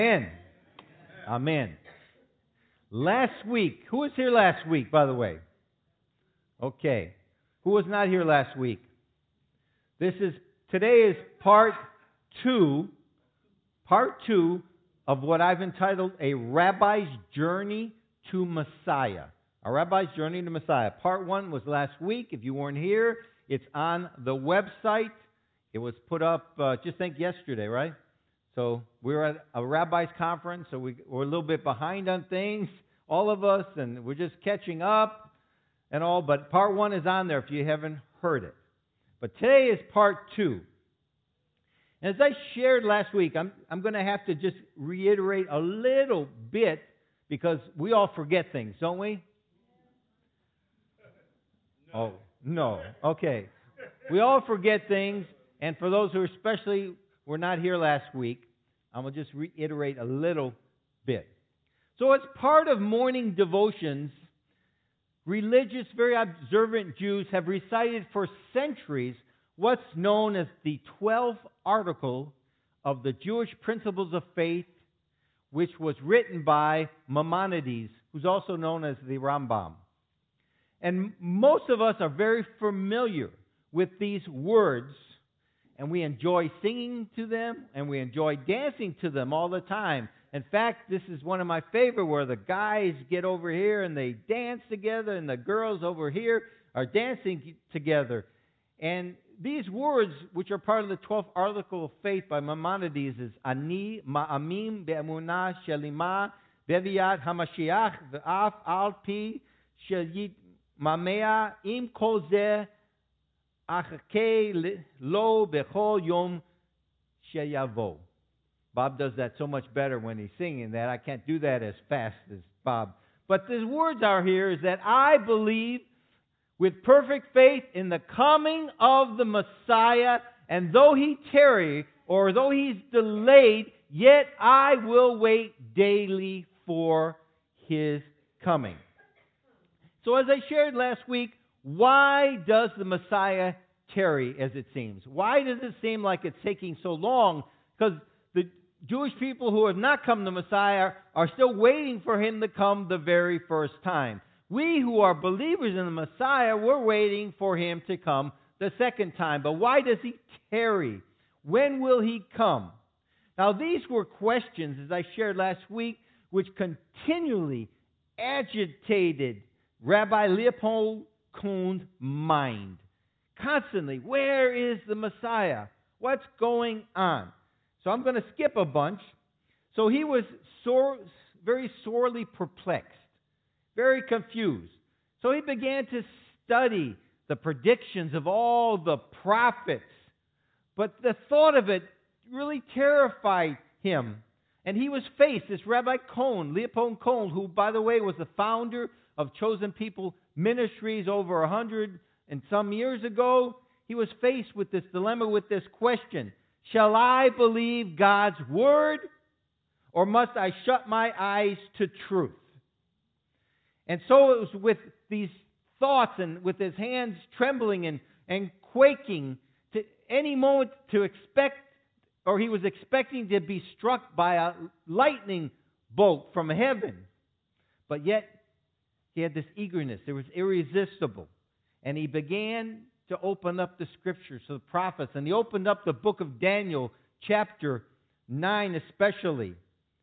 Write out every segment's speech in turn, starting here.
Amen. Amen. Last week, who was here last week, by the way? Okay. Who was not here last week? This is today is two, part two of what I've entitled A Rabbi's Journey to Messiah. A Rabbi's Journey to Messiah. Part one was last week. If you weren't here, it's on the website. It was put up, just think yesterday, right? So we were at a rabbi's conference, so we're a little bit behind on things, all of us, and we're just catching up and all. But part one is on there if you haven't heard it. But today is part two. And as I shared last week, I'm going to have to just reiterate a little bit because we all forget things, don't we? Oh, no. Okay. We all forget things, and for those who especially were not here last week, I'm going to just reiterate a little bit. So as part of morning devotions, religious, very observant Jews have recited for centuries what's known as the 12th article of the Jewish Principles of Faith, which was written by Maimonides, who's also known as the Rambam. And most of us are very familiar with these words, and we enjoy singing to them, and we enjoy dancing to them all the time. In fact, this is one of my favorite, where the guys get over here and they dance together, and the girls over here are dancing together. And these words, which are part of the 12th article of faith by Maimonides, is Ani ma'amim be'emunah shelima beviat hamashiach ve'af al pi shel mamea im kol zeh achake lo bechol yom sheyavo. Bob does that so much better when he's singing that. I can't do that as fast as Bob. But the words are here is that I believe with perfect faith in the coming of the Messiah, and though he tarry, or though he's delayed, yet I will wait daily for his coming. So as I shared last week, why does the Messiah tarry, as it seems? Why does it seem like it's taking so long? Because the Jewish people who have not come to Messiah are still waiting for him to come the very first time. We who are believers in the Messiah, we're waiting for him to come the second time. But why does he tarry? When will he come? Now, these were questions, as I shared last week, which continually agitated Rabbi Leopold Kuhn's mind. Constantly, where is the Messiah? What's going on? So I'm going to skip a bunch. So he was very sorely perplexed, very confused. So he began to study the predictions of all the prophets. But the thought of it really terrified him. And he was faced, this Rabbi Cohn, Leopold Cohn, who, by the way, was the founder of Chosen People Ministries over 100 and some years ago. He was faced with this dilemma, with this question: shall I believe God's word, or must I shut my eyes to truth? And so it was with these thoughts and with his hands trembling and quaking to any moment to expect, or he was expecting to be struck by a lightning bolt from heaven. But yet, he had this eagerness. It was irresistible. And he began to open up the scriptures, the prophets. And he opened up the book of Daniel, chapter 9 especially.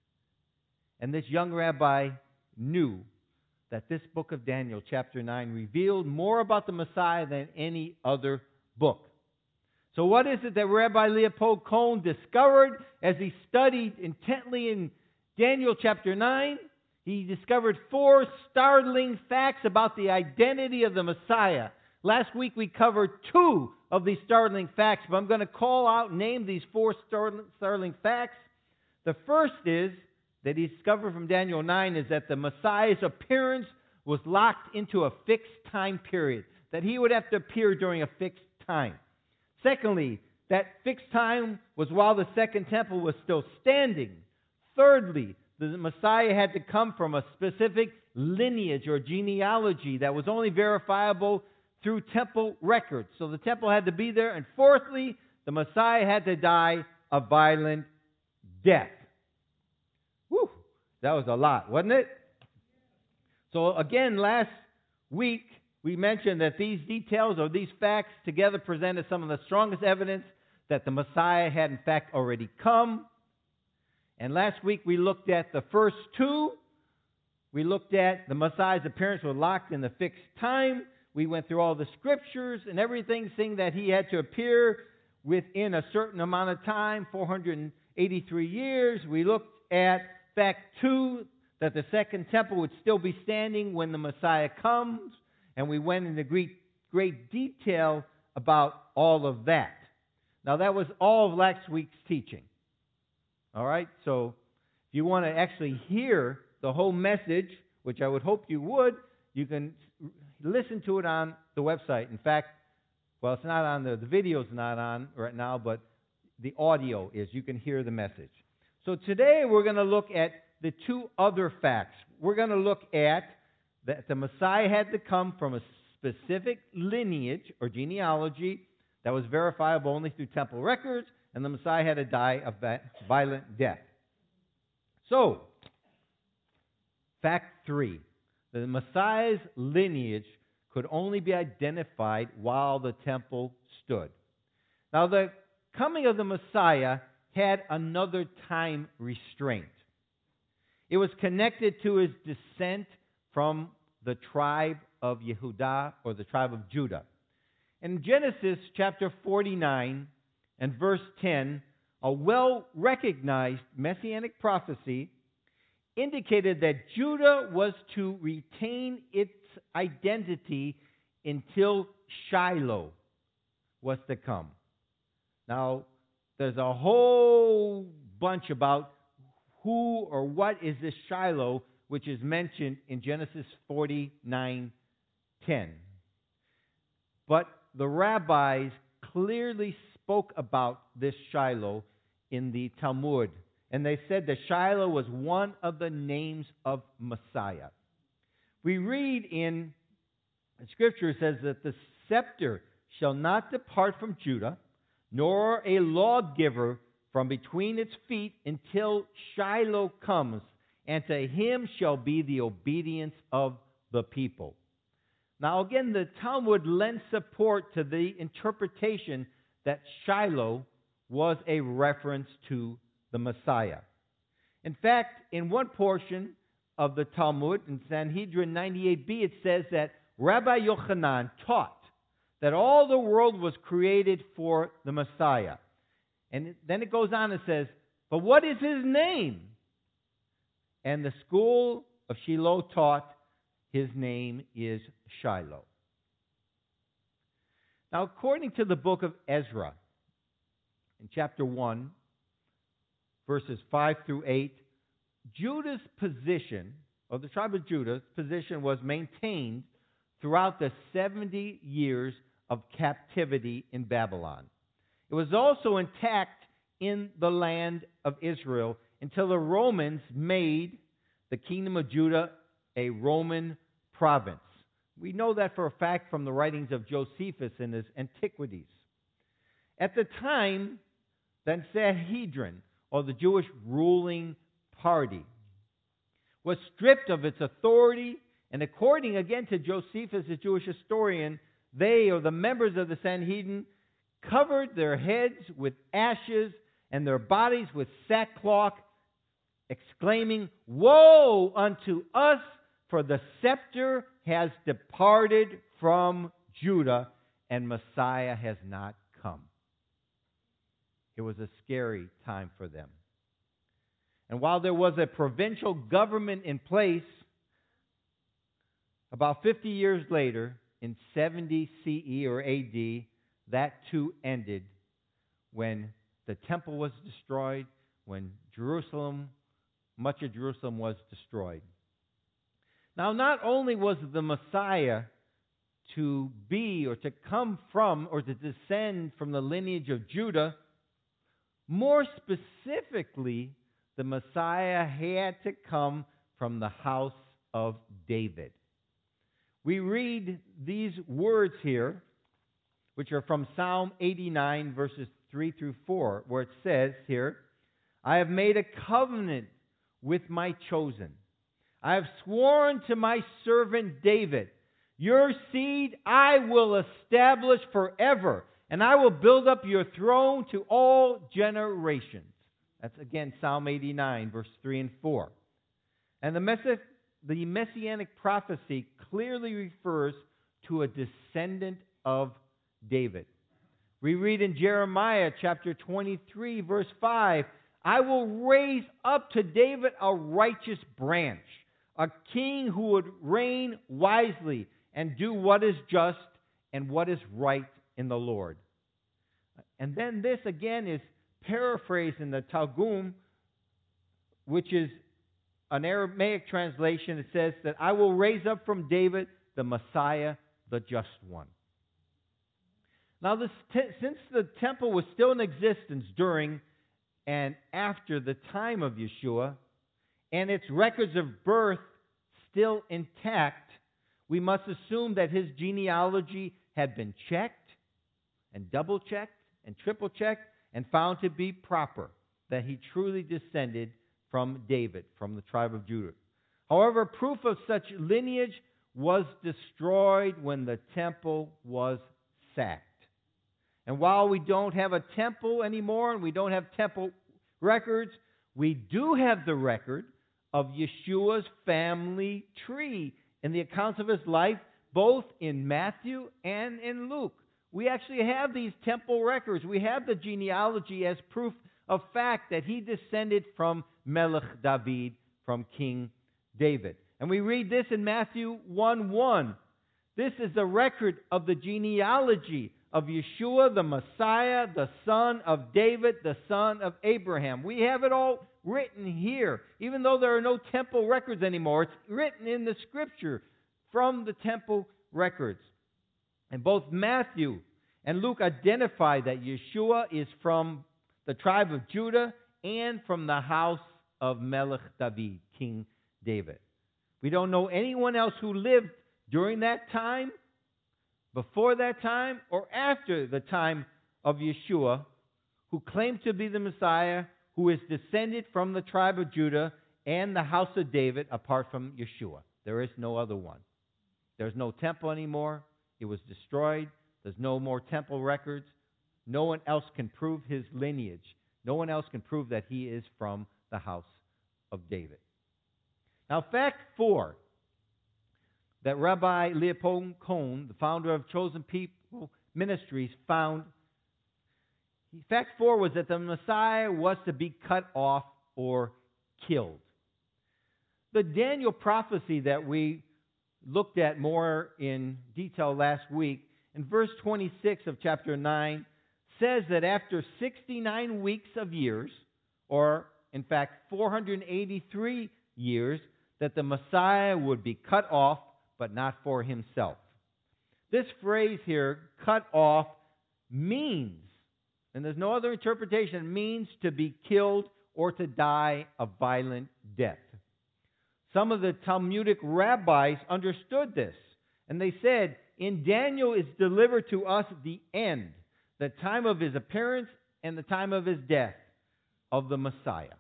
And this young rabbi knew that this book of Daniel, chapter 9, revealed more about the Messiah than any other book. So what is it that Rabbi Leopold Cohn discovered as he studied intently in Daniel chapter 9? He discovered 4 startling facts about the identity of the Messiah. Last week we covered 2 of these startling facts, but I'm going to call out and name these 4 startling facts. The first is that he discovered from Daniel 9 is that the Messiah's appearance was locked into a fixed time period, that he would have to appear during a fixed time. Secondly, that fixed time was while the second temple was still standing. Thirdly, the Messiah had to come from a specific lineage or genealogy that was only verifiable through temple records. So the temple had to be there. And fourthly, the Messiah had to die a violent death. That was a lot, wasn't it? So again, last week we mentioned that these details or these facts together presented some of the strongest evidence that the Messiah had in fact already come. And last week we looked at the first two. We looked at the Messiah's appearance was locked in the fixed time. We went through all the scriptures and everything, saying that he had to appear within a certain amount of time, 483 years. We looked at fact 2, that the second temple would still be standing when the Messiah comes. And we went into great detail about all of that. Now, that was all of last week's teaching. All right? So, if you want to actually hear the whole message, which I would hope you would, you can listen to it on the website. In fact, well, it's not on the video's not on right now, but the audio is. You can hear the message. So today we're going to look at the two other facts. We're going to look at that the Messiah had to come from a specific lineage or genealogy that was verifiable only through temple records, and the Messiah had to die a violent death. So, fact 3. The Messiah's lineage could only be identified while the temple stood. Now, the coming of the Messiah had another time restraint. It was connected to his descent from the tribe of Yehudah, or the tribe of Judah. In Genesis chapter 49 and verse 10, a well-recognized messianic prophecy indicated that Judah was to retain its identity until Shiloh was to come. Now, there's a whole bunch about who or what is this Shiloh, which is mentioned in Genesis 49:10. But the rabbis clearly spoke about this Shiloh in the Talmud. And they said that Shiloh was one of the names of Messiah. We read in Scripture, it says that the scepter shall not depart from Judah, nor a lawgiver from between its feet until Shiloh comes, and to him shall be the obedience of the people. Now again, the Talmud lends support to the interpretation that Shiloh was a reference to the Messiah. In fact, in one portion of the Talmud, in Sanhedrin 98b, it says that Rabbi Yochanan taught that all the world was created for the Messiah. And then it goes on and says, but what is his name? And the school of Shiloh taught his name is Shiloh. Now, according to the book of Ezra, in chapter 1, verses 5 through 8, Judah's position, or the tribe of Judah's position, was maintained throughout the 70 years of captivity in Babylon. It was also intact in the land of Israel until the Romans made the kingdom of Judah a Roman province. We know that for a fact from the writings of Josephus in his Antiquities. At the time, the Sanhedrin, or the Jewish ruling party, was stripped of its authority, and according again to Josephus, the Jewish historian, they, or the members of the Sanhedrin, covered their heads with ashes and their bodies with sackcloth, exclaiming, "Woe unto us, for the scepter has departed from Judah, and Messiah has not come." It was a scary time for them. And while there was a provincial government in place, about 50 years later, in 70 CE or AD, that too ended when the temple was destroyed, when Jerusalem, much of Jerusalem was destroyed. Now, not only was the Messiah to be or to come from or to descend from the lineage of Judah, more specifically, the Messiah had to come from the house of David. We read these words here, which are from Psalm 89, verses 3 through 4, where it says here, "I have made a covenant with my chosen. I have sworn to my servant David, your seed I will establish forever, and I will build up your throne to all generations. That's again Psalm 89, verse 3 and 4. And the messianic prophecy clearly refers to a descendant of David. We read in Jeremiah chapter 23, verse 5, I will raise up to David a righteous branch, a king who would reign wisely and do what is just and what is right in the Lord. And then this again is paraphrased in the Targum, which is an Aramaic translation. It says that I will raise up from David the Messiah, the just one. Now, since the temple was still in existence during and after the time of Yeshua, and its records of birth still intact, we must assume that his genealogy had been checked and double-checked and triple-checked and found to be proper, that he truly descended from David, from the tribe of Judah. However, proof of such lineage was destroyed when the temple was sacked. And while we don't have a temple anymore and we don't have temple records, we do have the record of Yeshua's family tree in the accounts of his life, both in Matthew and in Luke. We actually have these temple records. We have the genealogy as proof of fact that he descended from Melech David, from King David. And we read this in Matthew 1:1. This is the record of the genealogy of Yeshua, the Messiah, the son of David, the son of Abraham. We have it all written here. Even though there are no temple records anymore, it's written in the Scripture from the temple records. And both Matthew and Luke identify that Yeshua is from the tribe of Judah and from the house of Melech David, King David. We don't know anyone else who lived during that time, before that time, or after the time of Yeshua, who claimed to be the Messiah, who is descended from the tribe of Judah and the house of David, apart from Yeshua. There is no other one. There's no temple anymore. It was destroyed. There's no more temple records. No one else can prove his lineage. No one else can prove that he is from the house of David. Now, fact 4, that Rabbi Leopold Cohen, the founder of Chosen People Ministries, found. Fact 4 was that the Messiah was to be cut off or killed. The Daniel prophecy that we looked at more in detail last week, in verse 26 of chapter 9, says that after 69 weeks of years, or in fact 483 years, that the Messiah would be cut off, but not for himself. This phrase here, cut off, means, and there's no other interpretation, means to be killed or to die a violent death. Some of the Talmudic rabbis understood this, and they said, in Daniel is delivered to us the end, the time of his appearance and the time of his death of the Messiah.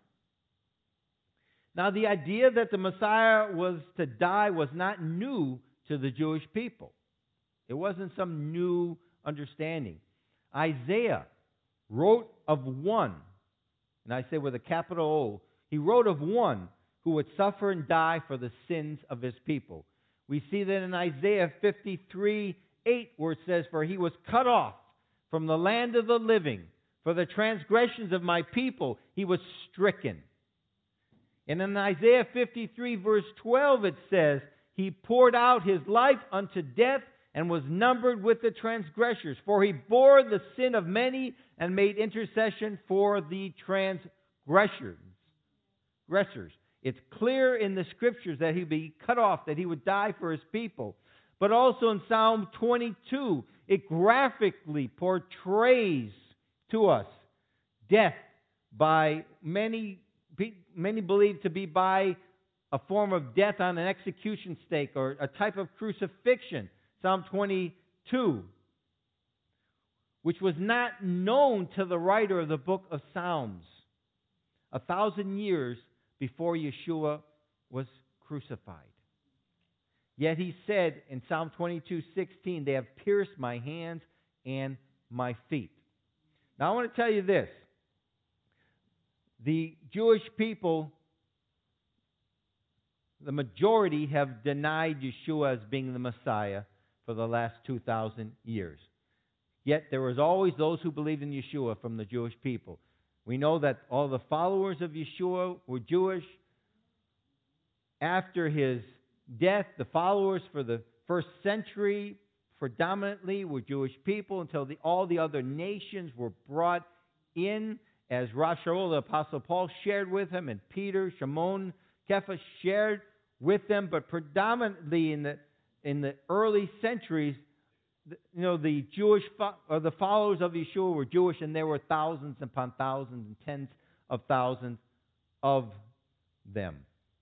Now, the idea that the Messiah was to die was not new to the Jewish people. It wasn't some new understanding. Isaiah wrote of one, and I say with a capital O, he wrote of one who would suffer and die for the sins of his people. We see that in Isaiah 53:8, where it says, for he was cut off from the land of the living. For the transgressions of my people he was stricken. And in Isaiah 53, verse 12, it says, he poured out his life unto death and was numbered with the transgressors. For he bore the sin of many and made intercession for the transgressors. It's clear in the Scriptures that he would be cut off, that he would die for his people. But also in Psalm 22, it graphically portrays to us death by many believe to be by a form of death on an execution stake or a type of crucifixion. Psalm 22, which was not known to the writer of the book of Psalms. 1,000 years before Yeshua was crucified. Yet he said in Psalm 22:16, they have pierced my hands and my feet. Now I want to tell you this. The Jewish people, the majority, have denied Yeshua as being the Messiah for the last 2,000 years. Yet there was always those who believed in Yeshua from the Jewish people. We know that all the followers of Yeshua were Jewish. After his death, the followers for the first century predominantly were Jewish people until all the other nations were brought in, as Rav Shaul, the Apostle Paul, shared with him, and Peter, Shimon, Kepha shared with them. But predominantly in the early centuries, the Jewish or the followers of Yeshua were Jewish, and there were thousands upon thousands and tens of thousands of them.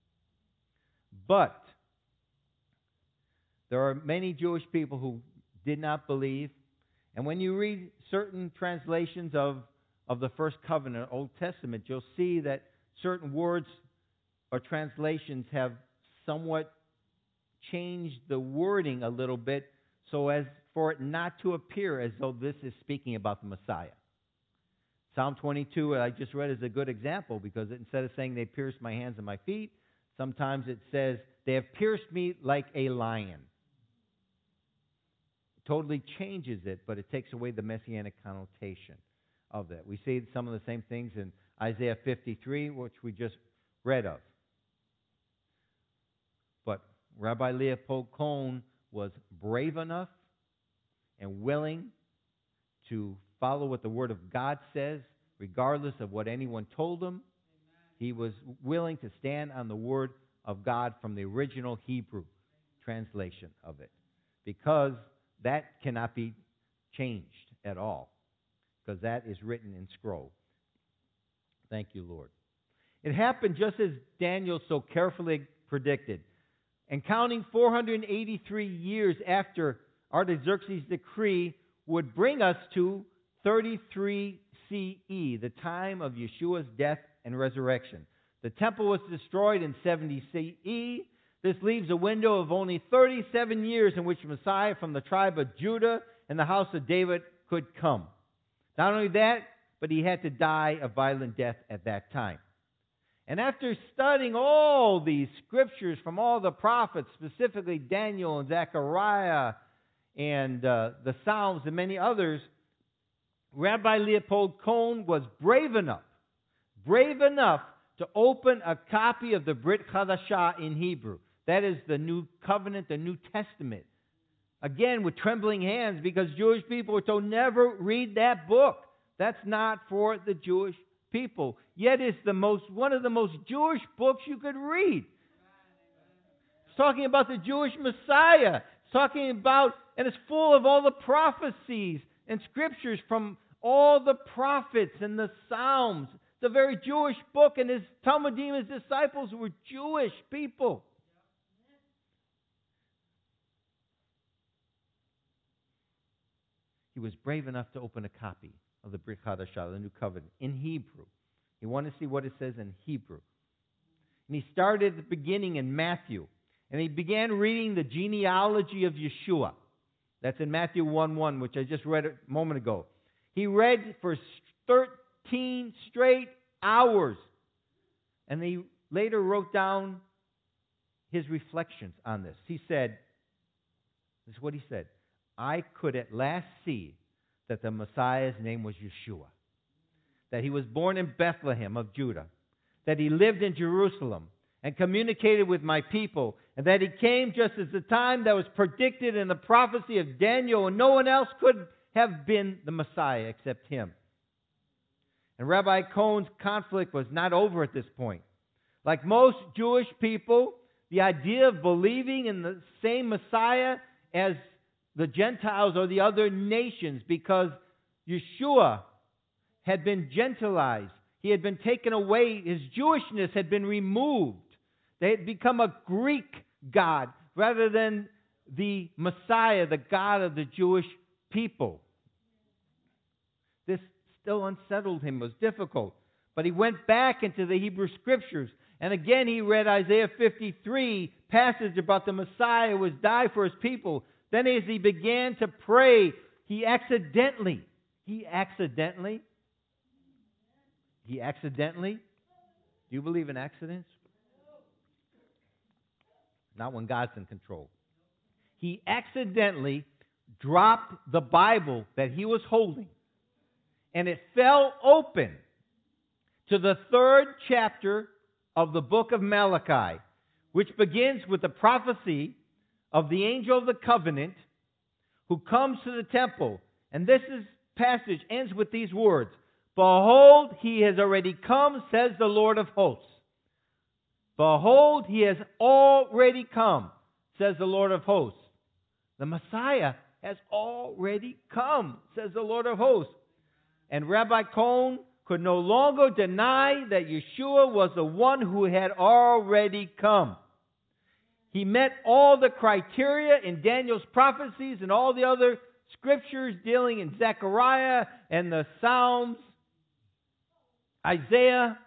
But there are many Jewish people who did not believe. And when you read certain translations of the First Covenant, Old Testament, you'll see that certain words or translations have somewhat changed the wording a little bit so as for it not to appear as though this is speaking about the Messiah. Psalm 22, I just read, is a good example because instead of saying they pierced my hands and my feet, sometimes it says they have pierced me like a lion. It totally changes it, but it takes away the messianic connotation of that. We see some of the same things in Isaiah 53, which we just read of. But Rabbi Leopold Cohen was brave enough and willing to follow what the Word of God says, regardless of what anyone told him. Amen. He was willing to stand on the Word of God from the original Hebrew translation of it, because that cannot be changed at all, because that is written in scroll. Thank you, Lord. It happened just as Daniel so carefully predicted. And counting 483 years after Artaxerxes' decree would bring us to 33 CE, the time of Yeshua's death and resurrection. The temple was destroyed in 70 CE. This leaves a window of only 37 years in which Messiah from the tribe of Judah and the house of David could come. Not only that, but he had to die a violent death at that time. And after studying all these scriptures from all the prophets, specifically Daniel and Zechariah and the Psalms and many others, Rabbi Leopold Cohen was brave enough to open a copy of the Brit Chadashah in Hebrew. That is the New Covenant, the New Testament. Again, with trembling hands, because Jewish people were told, never read that book. That's not for the Jewish people. Yet it's one of the most Jewish books you could read. It's talking about the Jewish Messiah. It's talking about, and it's full of all the prophecies and scriptures from all the prophets and the Psalms. It's a very Jewish book, and his Talmudim, his disciples, were Jewish people. He was brave enough to open a copy of the Brit Chadashah, the New Covenant, in Hebrew. He wanted to see what it says in Hebrew. And he started at the beginning in Matthew. And he began reading the genealogy of Yeshua. That's in Matthew 1:1, which I just read a moment ago. He read for 13 straight hours. And he later wrote down his reflections on this. He said, this is what he said, I could at last see that the Messiah's name was Yeshua, that he was born in Bethlehem of Judah, that he lived in Jerusalem and communicated with my people, and that he came just as the time that was predicted in the prophecy of Daniel, and no one else could have been the Messiah except him. And Rabbi Cohen's conflict was not over at this point. Like most Jewish people, the idea of believing in the same Messiah as the Gentiles or the other nations, because Yeshua had been gentilized. He had been taken away. His Jewishness had been removed. They had become a Greek God rather than the Messiah, the God of the Jewish people. This still unsettled him, was difficult. But he went back into the Hebrew Scriptures And again, he read Isaiah 53 passage about the Messiah who would die for his people. Then as he began to pray, he accidentally, do you believe in accidents? Not when God's in control. He accidentally dropped the Bible that he was holding, and it fell open to the 3rd chapter of the book of Malachi, which begins with the prophecy of the angel of the covenant who comes to the temple. And this passage ends with these words, "Behold, he has already come, says the Lord of hosts." Behold, he has already come, says the Lord of hosts. The Messiah has already come, says the Lord of hosts. And Rabbi Cohn could no longer deny that Yeshua was the one who had already come. He met all the criteria in Daniel's prophecies and all the other scriptures dealing in Zechariah and the Psalms, Isaiah.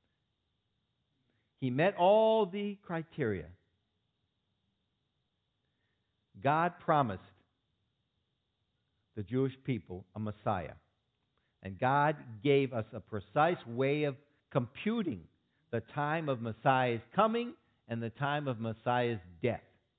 He met all the criteria. God promised the Jewish people a Messiah. And God gave us a precise way of computing the time of Messiah's coming and the time of Messiah's death.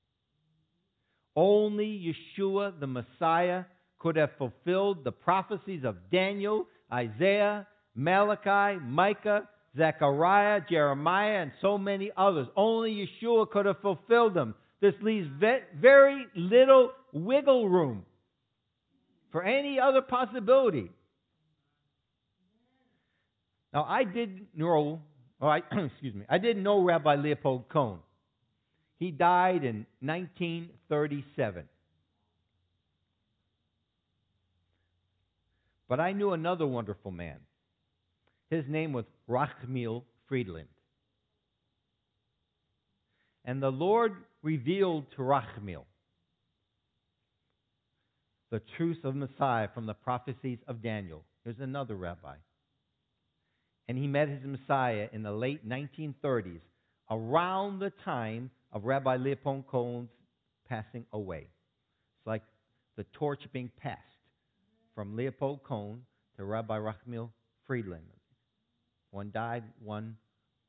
Only Yeshua, the Messiah, could have fulfilled the prophecies of Daniel, Isaiah, Malachi, Micah, Zechariah, Jeremiah, and so many others. Only Yeshua could have fulfilled them. This leaves very little wiggle room for any other possibility. Now, I didn't know Rabbi Leopold Cohn. He died in 1937. But I knew another wonderful man. His name was Rachmiel Friedland. And the Lord revealed to Rachmiel the truth of Messiah from the prophecies of Daniel. There's another rabbi. And he met his Messiah in the late 1930s, around the time of Rabbi Leopold Cohn's passing away. It's like the torch being passed from Leopold Cohn to Rabbi Rachmiel Friedland. One died, one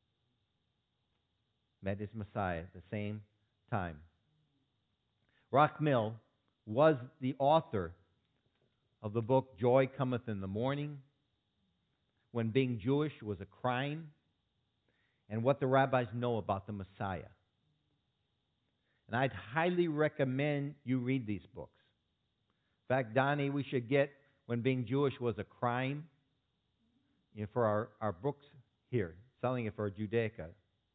met his Messiah at the same time. Rachmiel was the author of the book Joy Cometh in the Morning, when being Jewish was a crime, and what the rabbis know about the Messiah. And I'd highly recommend you read these books. In fact, Donnie, we should get When Being Jewish Was a Crime, for our books here, selling it for Judaica.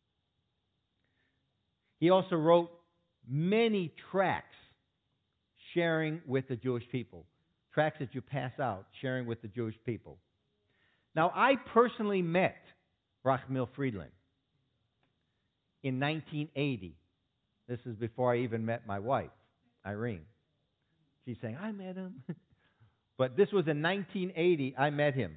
He also wrote many tracts sharing with the Jewish people. Tracts that you pass out, sharing with the Jewish people. Now, I personally met Rachmiel Friedland in 1980. This is before I even met my wife, Irene. She's saying, I met him. But this was in 1980, I met him.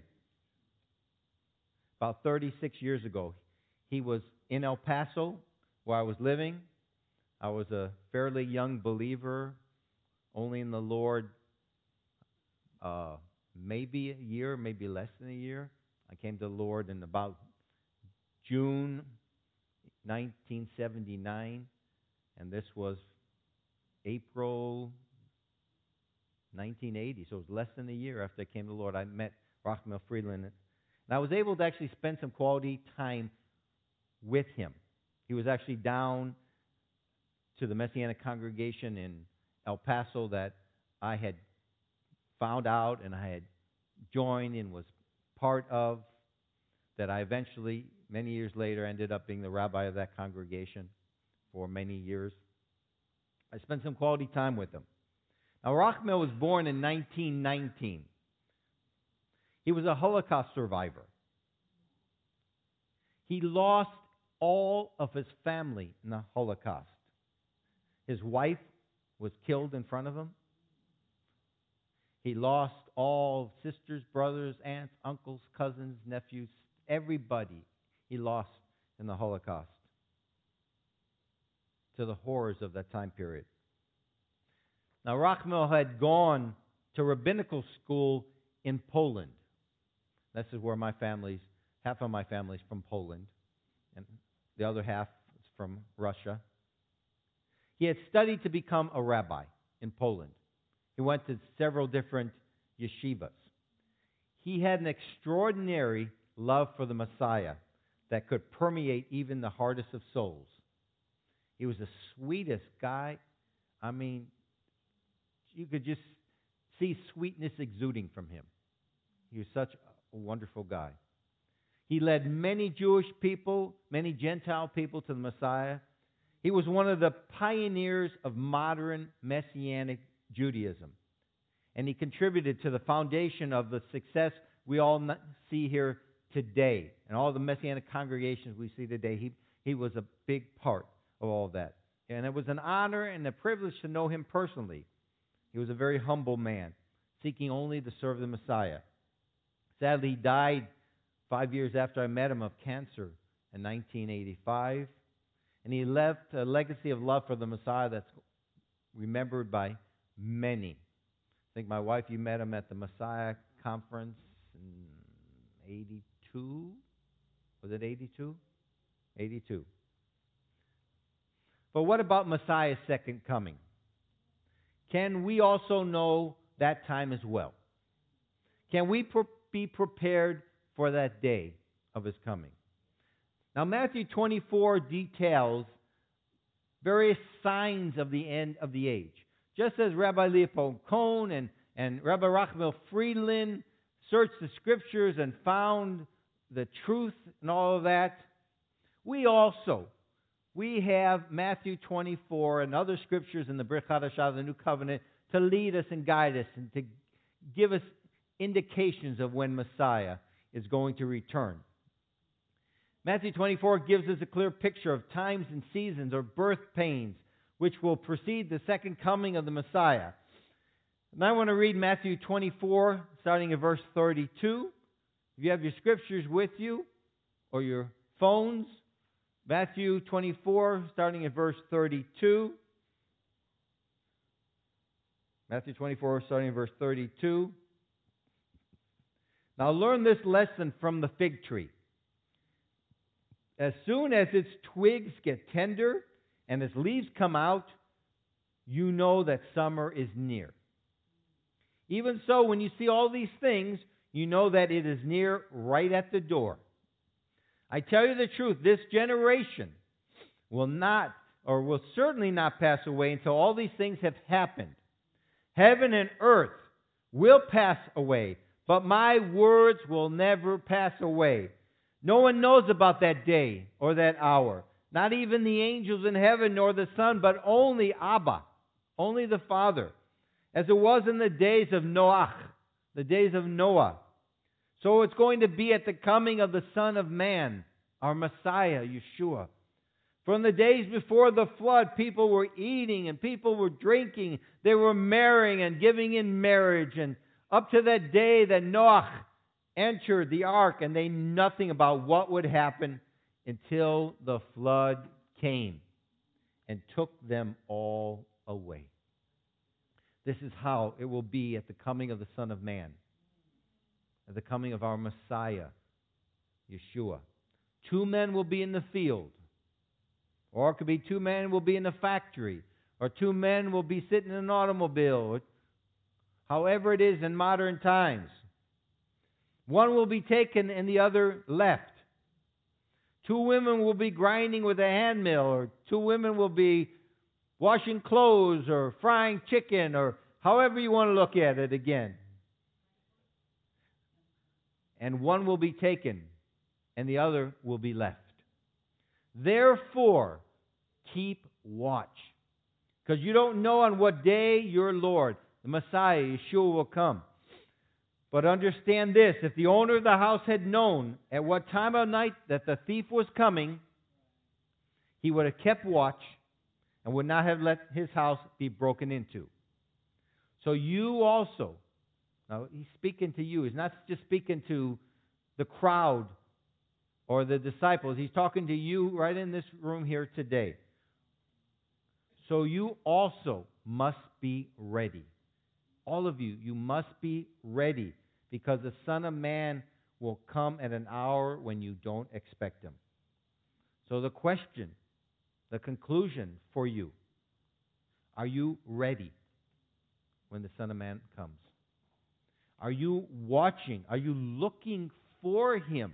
About 36 years ago. He was in El Paso, where I was living. I was a fairly young believer, only in the Lord maybe a year, maybe less than a year. I came to the Lord in about June 1979, and this was April 1980, so it was less than a year after I came to the Lord. I met Rachmiel Friedland, and I was able to actually spend some quality time with him. He was actually down to the Messianic congregation in El Paso that I had found out and I had joined and was part of, that I eventually, many years later, ended up being the rabbi of that congregation for many years. I spent some quality time with him. Now, Rachmiel was born in 1919. He was a Holocaust survivor. He lost all of his family in the Holocaust. His wife was killed in front of him. He lost all sisters, brothers, aunts, uncles, cousins, nephews, everybody he lost in the Holocaust, to the horrors of that time period. Now, Rachmil had gone to rabbinical school in Poland. This is where half of my family's from Poland, and the other half is from Russia. He had studied to become a rabbi in Poland. He went to several different yeshivas. He had an extraordinary love for the Messiah that could permeate even the hardest of souls. He was the sweetest guy. I mean, you could just see sweetness exuding from him. He was such a wonderful guy. He led many Jewish people, many Gentile people to the Messiah. He was one of the pioneers of modern Messianic Judaism. And he contributed to the foundation of the success we all see here today. And all the Messianic congregations we see today, he was a big part of all that. And it was an honor and a privilege to know him personally. He was a very humble man, seeking only to serve the Messiah. Sadly, he died 5 years after I met him of cancer in 1985. And he left a legacy of love for the Messiah that's remembered by many. I think my wife, you met him at the Messiah conference in 82. Was it 82? 82. But what about Messiah's second coming? Can we also know that time as well? Can we be prepared for that day of his coming? Now, Matthew 24 details various signs of the end of the age. Just as Rabbi Leopold Cohn and Rabbi Rachmil Friedland searched the Scriptures and found the truth and all of that, we have Matthew 24 and other Scriptures in the Brit Hadashah, the New Covenant, to lead us and guide us and to give us indications of when Messiah is going to return. Matthew 24 gives us a clear picture of times and seasons or birth pains which will precede the second coming of the Messiah. And I want to read Matthew 24, starting at verse 32. If you have your scriptures with you or your phones, Matthew 24, starting at verse 32. Matthew 24, starting at verse 32. Now learn this lesson from the fig tree. As soon as its twigs get tender and its leaves come out, you know that summer is near. Even so, when you see all these things, you know that it is near, right at the door. I tell you the truth, this generation will certainly not pass away until all these things have happened. Heaven and earth will pass away, but my words will never pass away. No one knows about that day or that hour, not even the angels in heaven nor the Son, but only Abba, only the Father, as it was in the days of Noah, the days of Noah. So it's going to be at the coming of the Son of Man, our Messiah, Yeshua. From the days before the flood, people were eating and people were drinking. They were marrying and giving in marriage. And up to that day that Noah entered the ark, and they knew nothing about what would happen until the flood came and took them all away. This is how it will be at the coming of the Son of Man, at the coming of our Messiah, Yeshua. 2 men will be in the field, or it could be 2 men will be in the factory, or 2 men will be sitting in an automobile, however it is in modern times. One will be taken and the other left. 2 women will be grinding with a hand mill, or 2 women will be washing clothes or frying chicken, or however you want to look at it again. And one will be taken and the other will be left. Therefore, keep watch, because you don't know on what day your Lord, the Messiah, Yeshua, will come. But understand this, if the owner of the house had known at what time of night that the thief was coming, he would have kept watch and would not have let his house be broken into. So you also, now he's speaking to you, he's not just speaking to the crowd or the disciples. He's talking to you right in this room here today. So you also must be ready. All of you, you must be ready, because the Son of Man will come at an hour when you don't expect him. So the question, the conclusion for you, are you ready when the Son of Man comes? Are you watching? Are you looking for him?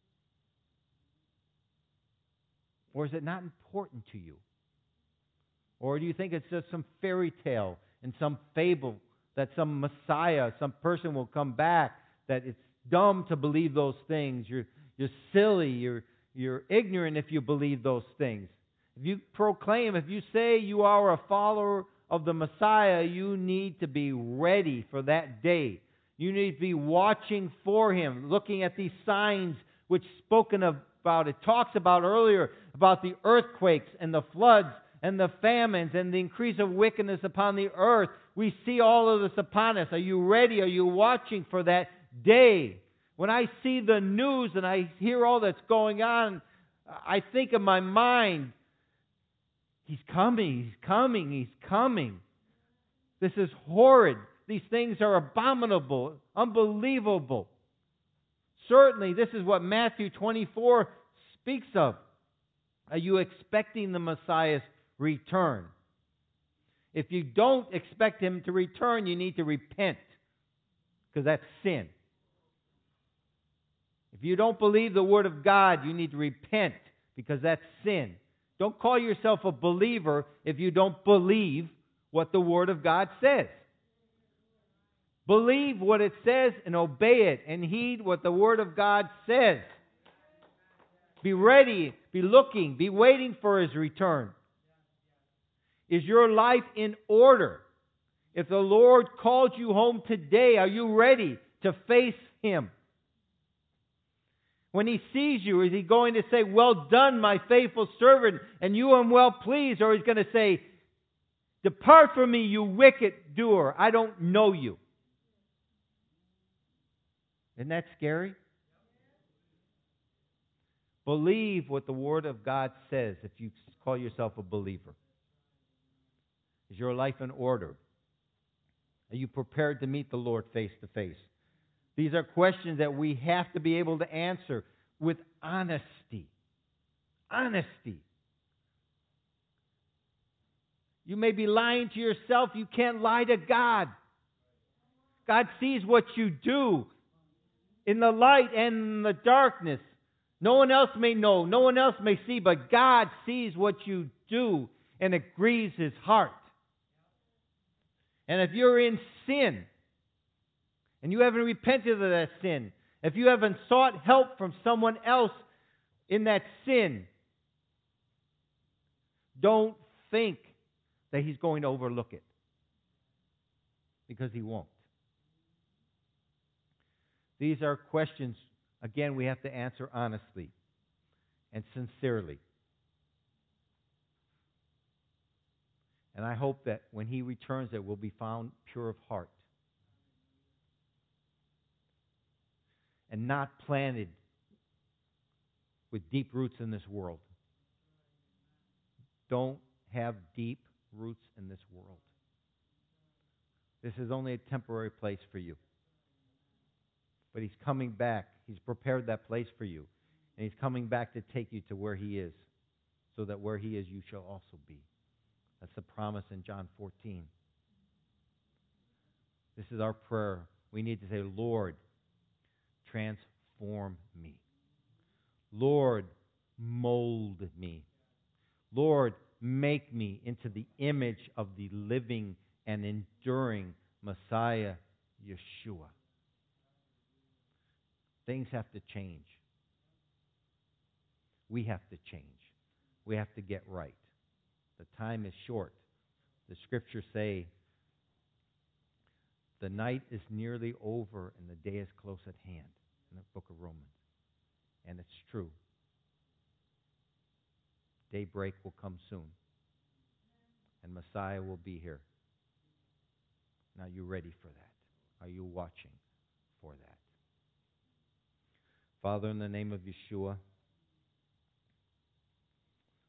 Or is it not important to you? Or do you think it's just some fairy tale and some fable that some Messiah, some person will come back, that it's dumb to believe those things? You're silly, you're ignorant if you believe those things. If you proclaim, if you say you are a follower of the Messiah, you need to be ready for that day. You need to be watching for him, looking at these signs which spoken about. It talks about earlier about the earthquakes and the floods and the famines and the increase of wickedness upon the earth. We see all of this upon us. Are you ready? Are you watching for that day? When I see the news and I hear all that's going on, I think in my mind, he's coming, he's coming, he's coming. This is horrid. These things are abominable, unbelievable. Certainly, this is what Matthew 24 speaks of. Are you expecting the Messiah's return? If you don't expect him to return, you need to repent, because that's sin. If you don't believe the Word of God, you need to repent, because that's sin. Don't call yourself a believer if you don't believe what the Word of God says. Believe what it says and obey it, and heed what the Word of God says. Be ready, be looking, be waiting for his return. Is your life in order? If the Lord called you home today, are you ready to face him? When he sees you, is he going to say, "Well done, my faithful servant, and you am well pleased," or he's going to say, "Depart from me, you wicked doer, I don't know you"? Isn't that scary? Believe what the Word of God says if you call yourself a believer. Is your life in order? Are you prepared to meet the Lord face to face? These are questions that we have to be able to answer with honesty. Honesty. You may be lying to yourself. You can't lie to God. God sees what you do in the light and in the darkness. No one else may know. No one else may see, but God sees what you do, and it grieves his heart. And if you're in sin, and you haven't repented of that sin, if you haven't sought help from someone else in that sin, don't think that he's going to overlook it, because he won't. These are questions, again, we have to answer honestly and sincerely. And I hope that when he returns, that we'll be found pure of heart and not planted with deep roots in this world. Don't have deep roots in this world. This is only a temporary place for you. But he's coming back. He's prepared that place for you. And he's coming back to take you to where he is, so that where he is, you shall also be. That's the promise in John 14. This is our prayer. We need to say, "Lord, transform me. Lord, mold me. Lord, make me into the image of the living and enduring Messiah, Yeshua." Things have to change. We have to change. We have to get right. The time is short. The scriptures say, the night is nearly over and the day is close at hand, in the book of Romans. And it's true. Daybreak will come soon. And Messiah will be here. Now, are you ready for that? Are you watching for that? Father, in the name of Yeshua,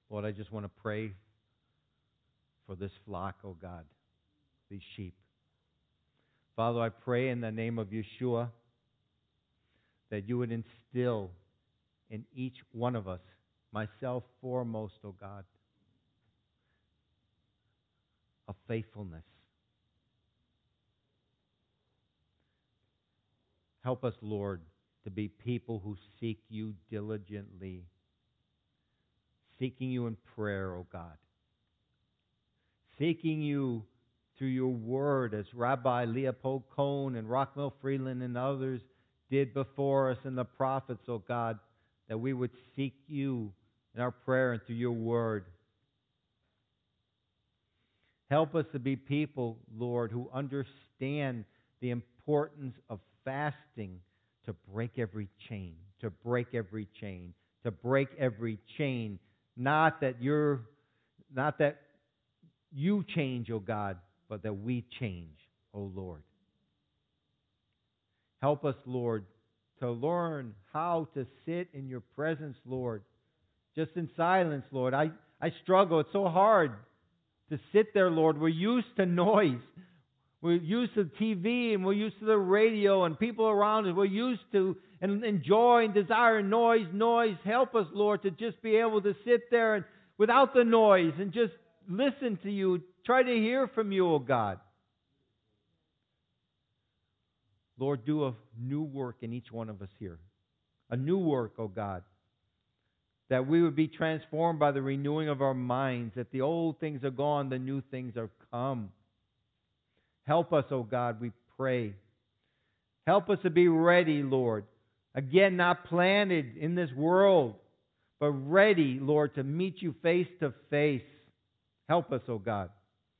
Lord, I just want to pray for this flock, oh God, these sheep. Father, I pray in the name of Yeshua that you would instill in each one of us, myself foremost, oh God, a faithfulness. Help us, Lord, to be people who seek you diligently, seeking you in prayer, oh God, seeking you through your word as Rabbi Leopold Cohn and Rockville Freeland and others did before us and the prophets, oh God, that we would seek you in our prayer and through your word. Help us to be people, Lord, who understand the importance of fasting to break every chain, to break every chain, to break every chain. Not that you change, oh God, but that we change, oh Lord. Help us, Lord, to learn how to sit in your presence, Lord, just in silence, Lord. I struggle. It's so hard to sit there, Lord. We're used to noise. We're used to TV and we're used to the radio and people around us. We're used to and enjoy and desire noise. Help us, Lord, to just be able to sit there and without the noise and just listen to you. Try to hear from you, oh God. Lord, do a new work in each one of us here. A new work, oh God. That we would be transformed by the renewing of our minds. That the old things are gone, the new things are come. Help us, oh God, we pray. Help us to be ready, Lord. Again, not planted in this world, but ready, Lord, to meet you face to face. Help us, oh God.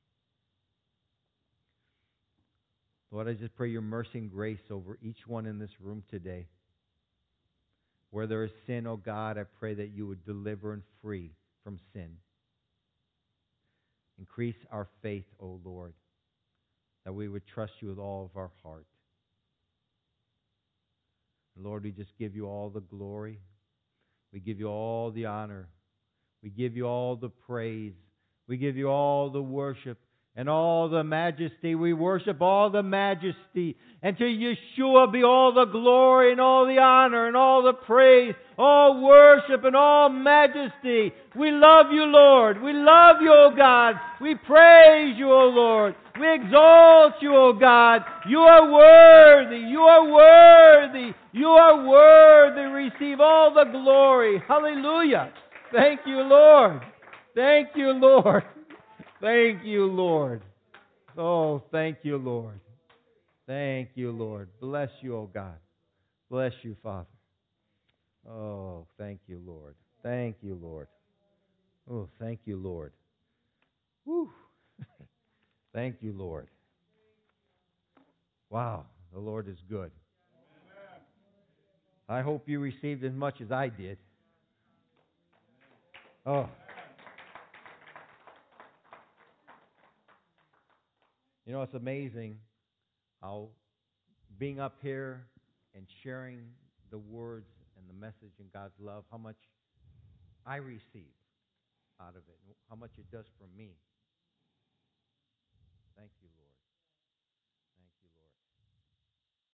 Lord, I just pray your mercy and grace over each one in this room today. Where there is sin, oh God, I pray that you would deliver and free from sin. Increase our faith, O Lord, that we would trust you with all of our heart. Lord, we just give you all the glory. We give you all the honor. We give you all the praise. We give you all the worship and all the majesty. We worship all the majesty. And to Yeshua be all the glory and all the honor and all the praise, all worship and all majesty. We love you, Lord. We love you, O God. We praise you, O Lord. We exalt you, O God. You are worthy. You are worthy. You are worthy. Receive all the glory. Hallelujah. Thank you, Lord. Thank you, Lord. Thank you, Lord. Oh, thank you, Lord. Thank you, Lord. Bless you, oh God. Bless you, Father. Oh, thank you, Lord. Thank you, Lord. Oh, thank you, Lord. Whew. Thank you, Lord. Wow, the Lord is good. I hope you received as much as I did. Oh. You know, it's amazing how being up here and sharing the words and the message and God's love, how much I receive out of it, how much it does for me. Thank you, Lord.